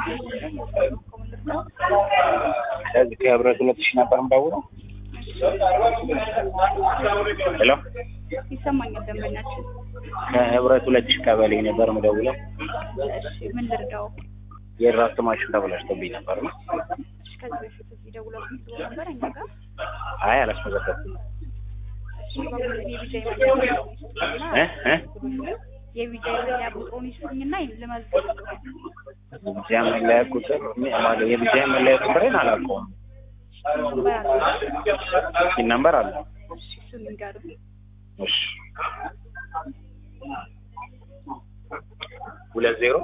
ለዚህ ከህብረት 2000 ነበር የምደውለው። ሄሎ ይሰማኛል ደንበኛችን። ከህብረት 2000 ቀበሌ ነበር የምደውለው። እሺ ምን ልርዳው? የድራፍት ማሽን ተበላሽቶብኝ ነበር ነው። እሺ ከዚህ በፊት እዚህ ደውለው ነበር እኛ ጋር? አይ አላስመዘገብኩም። እሺ የቪዲዮ መለያ ቁጥሩን ይስጡኝና ልመዝግብ። የቪዲዮ መለያ ቁጥር ማለት የቪዲዮ መለያ ቁጥርን አላውቀውም። ነምበር አለ። እሱን ንገሩኝ። እሺ 20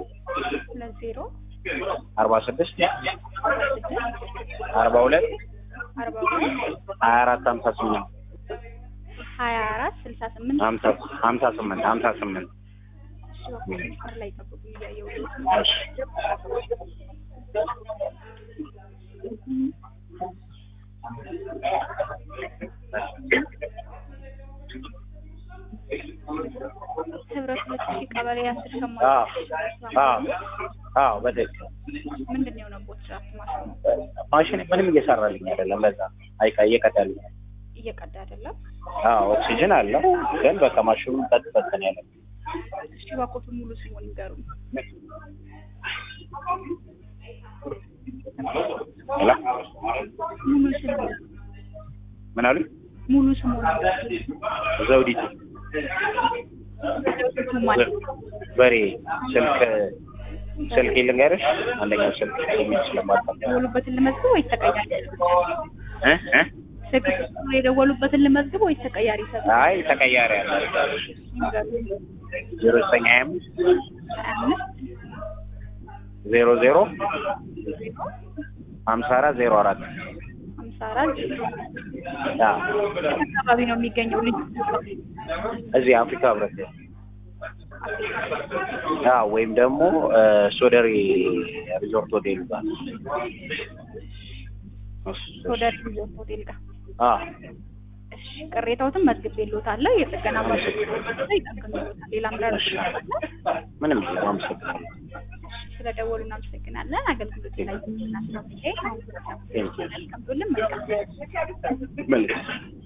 46 42 24 58 ላይ ተቆጡ ያየው እሺ ህብረት 2000 ቀበሌ 10 ሸማ በትክክል ምንድነው ነው ቦትራት ማሽን ምንም እየሰራልኝ አይደለም። በዛ እየቀዳልኝ እየቀዳ አይደለም። ኦክሲጅን አለው ግን በቃ ማሽኑ ተጠቅተን ያለው። እሺ ባኮቱ ሙሉ ስሙን ይገሩኝ። ሄሎ ሙሉ ስሙ ምን አሉ? ሙሉ ስሙን ዘውዲቱ ማለት በሬ ስልክ ልንገርሽ። አንደኛው ስልክ ስለማጣጣም የደወሉበትን ልመዝግብ ወይ ተቀያሪ? ስልክ የደወሉበትን ልመዝግብ ወይ ተቀያሪ? አይ ተቀያሪ አለ። 0925 00 5404 አካባቢ ነው የሚገኘው ልጅ እዚህ አፍሪካ ህብረት ወይም ደግሞ ሶደሪ ሪዞርት ሆቴል ጋር ሶደሪ ሪዞርት ሆቴል ጋር እሺ ቅሬታዎትን መዝግቤልዎታለሁ። የጥገና ባለሙያ ይጠቅምዎታል። ሌላ ምንም አመሰግናለሁ። ስለደወሉ እናመሰግናለን። አገልግሎት ላይ እናስተካክለን። መልካም